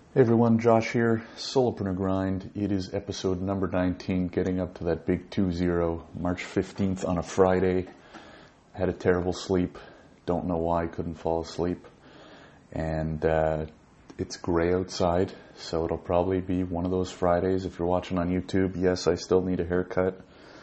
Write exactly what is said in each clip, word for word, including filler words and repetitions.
Hey everyone, Josh here, Solopreneur Grind. It is episode number nineteen, getting up to that big two zero, March fifteenth on a Friday. Had a terrible sleep, don't know why, couldn't fall asleep. And uh, it's gray outside, so it'll probably be one of those Fridays. If you're watching on YouTube, yes, I still need a haircut.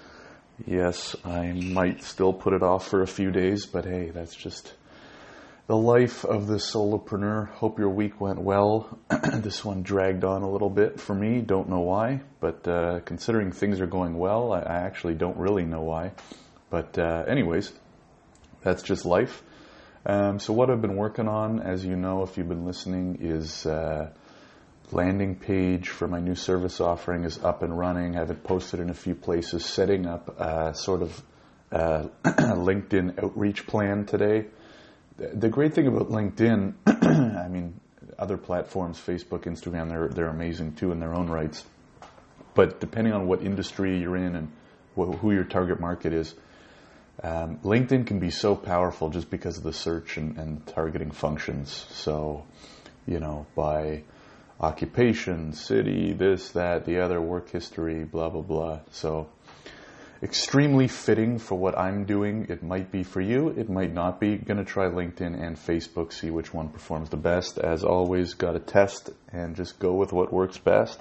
Yes, I might still put it off for a few days, but hey, that's just the life of the solopreneur. Hope your week went well. This one dragged on a little bit for me. Don't know why, but uh, considering things are going well, I, I actually don't really know why. But uh, anyways, that's just life. Um, so what I've been working on, as you know, if you've been listening, is uh, landing page for my new service offering is up and running. I have it posted in a few places. Setting up a sort of uh, LinkedIn outreach plan today. The great thing about LinkedIn, I mean, other platforms, Facebook, Instagram, they're they're amazing too in their own rights. But depending on what industry you're in and wh- who your target market is, um, LinkedIn can be so powerful just because of the search and, and targeting functions. So, you know, by occupation, city, this, that, the other, work history, blah, blah, blah. So extremely fitting for what I'm doing. It might be for you. It might not be. Going to try LinkedIn and Facebook, see which one performs the best. As always, got to test and just go with what works best.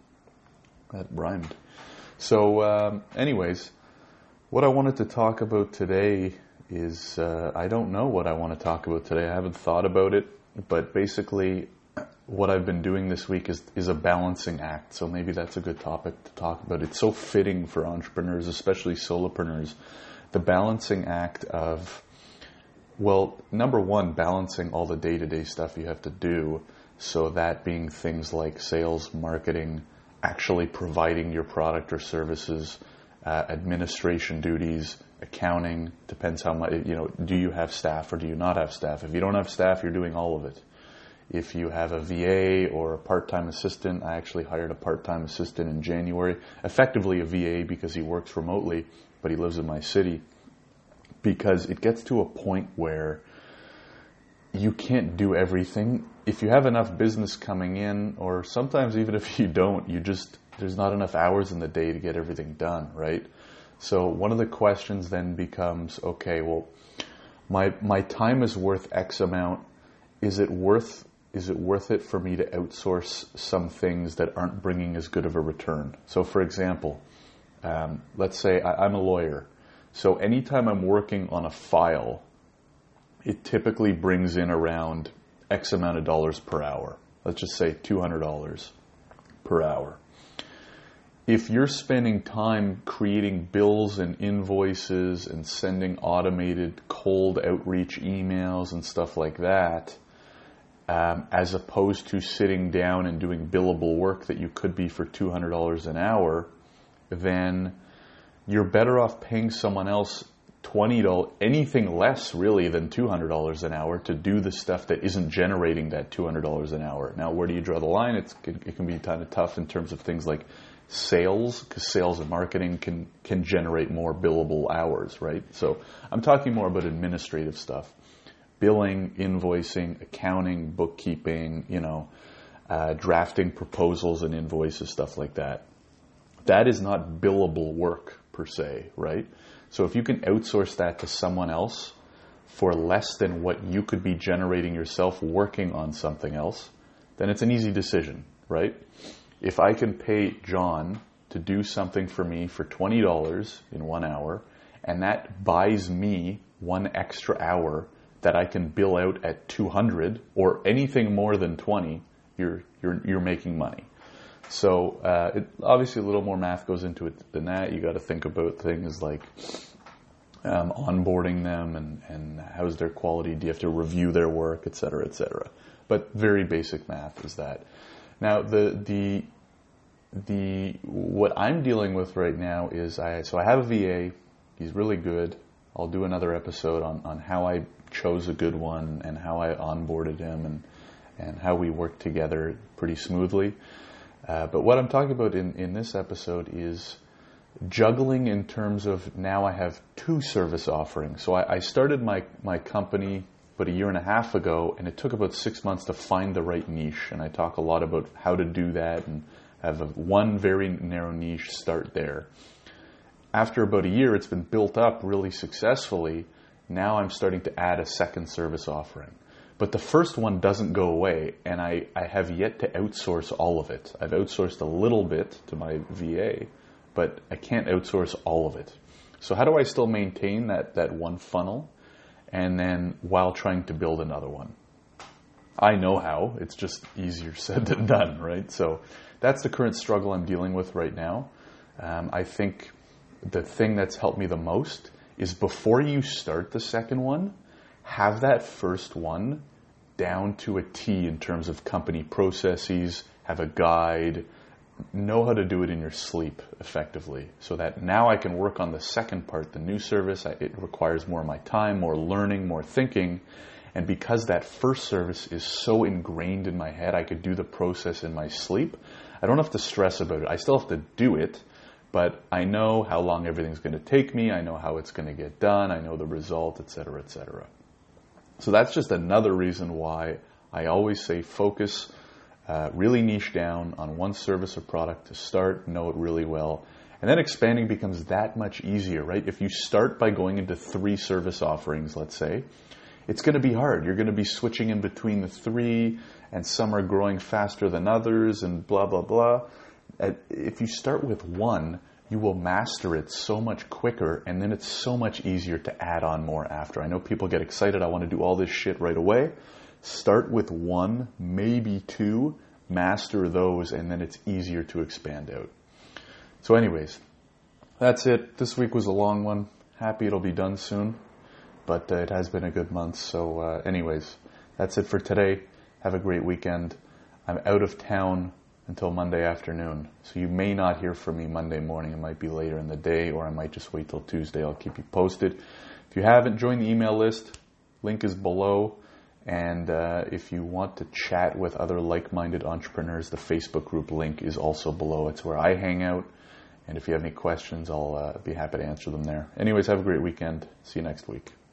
That rhymed. So um, anyways, what I wanted to talk about today is, uh, I don't know what I want to talk about today. I haven't thought about it, but basically what I've been doing this week is, is a balancing act. So maybe that's a good topic to talk about. It's so fitting for entrepreneurs, especially solopreneurs. The balancing act of, well, number one, balancing all the day-to-day stuff you have to do. So that being things like sales, marketing, actually providing your product or services, uh, administration duties, accounting, depends how much, you know, do you have staff or do you not have staff? If you don't have staff, you're doing all of it. If you have a V A or a part-time assistant, I actually hired a part-time assistant in January, effectively a V A because he works remotely, but he lives in my city, because it gets to a point where you can't do everything. If you have enough business coming in, or sometimes even if you don't, you just, there's not enough hours in the day to get everything done, right? So one of the questions then becomes, okay, well, my my time is worth X amount. Is it worth Is it worth it for me to outsource some things that aren't bringing as good of a return? So for example, um, let's say I, I'm a lawyer. So anytime I'm working on a file, it typically brings in around X amount of dollars per hour. Let's just say two hundred dollars per hour. If you're spending time creating bills and invoices and sending automated cold outreach emails and stuff like that, Um, as opposed to sitting down and doing billable work that you could be for two hundred dollars an hour, then you're better off paying someone else twenty dollars, anything less really than two hundred dollars an hour to do the stuff that isn't generating that two hundred dollars an hour. Now, where do you draw the line? It's, it can be kind of tough in terms of things like sales, because sales and marketing can, can generate more billable hours, right? So I'm talking more about administrative stuff. Billing, invoicing, accounting, bookkeeping, you know, uh, drafting proposals and invoices, stuff like that. That is not billable work per se, right? So if you can outsource that to someone else for less than what you could be generating yourself working on something else, then it's an easy decision, right? If I can pay John to do something for me for twenty dollars in one hour, and that buys me one extra hour that I can bill out at two hundred or anything more than twenty, you're you're you're making money. So uh, it, obviously a little more math goes into it than that. You got to think about things like um, onboarding them and and how's their quality. Do you have to review their work, et cetera, et cetera. But very basic math is that. Now the the the what I'm dealing with right now is I so I have a V A. He's really good. I'll do another episode on on how I chose a good one and how I onboarded him and, and how we work together pretty smoothly. Uh, but what I'm talking about in, in this episode is juggling in terms of now I have two service offerings. So I, I started my, my company about a year and a half ago, and it took about six months to find the right niche. And I talk a lot about how to do that and have a, one very narrow niche, start there. After about a year, it's been built up really successfully. Now I'm starting to add a second service offering. But the first one doesn't go away, and I, I have yet to outsource all of it. I've outsourced a little bit to my V A, but I can't outsource all of it. So how do I still maintain that, that one funnel, and then while trying to build another one? I know how. It's just easier said than done, right? So that's the current struggle I'm dealing with right now. Um, I think the thing that's helped me the most is before you start the second one, have that first one down to a T in terms of company processes, have a guide, know how to do it in your sleep effectively, so that now I can work on the second part, the new service. It requires more of my time, more learning, more thinking. And because that first service is so ingrained in my head, I could do the process in my sleep. I don't have to stress about it. I still have to do it, but I know how long everything's going to take me. I know how it's going to get done. I know the result, et cetera, et cetera. So that's just another reason why I always say focus, uh, really niche down on one service or product to start, know it really well. And then expanding becomes that much easier, right? If you start by going into three service offerings, let's say, it's going to be hard. You're going to be switching in between the three, and some are growing faster than others, and blah, blah, blah. If you start with one, you will master it so much quicker, and then it's so much easier to add on more after. I know people get excited. I want to do all this shit right away. Start with one, maybe two, master those, and then it's easier to expand out. So anyways, that's it. This week was a long one. Happy it'll be done soon, but uh, it has been a good month. So uh, anyways, that's it for today. Have a great weekend. I'm out of town until Monday afternoon. So you may not hear from me Monday morning. It might be later in the day, or I might just wait till Tuesday. I'll keep you posted. If you haven't joined the email list, link is below. And uh, if you want to chat with other like-minded entrepreneurs, the Facebook group link is also below. It's where I hang out. And if you have any questions, I'll uh, be happy to answer them there. Anyways, have a great weekend. See you next week.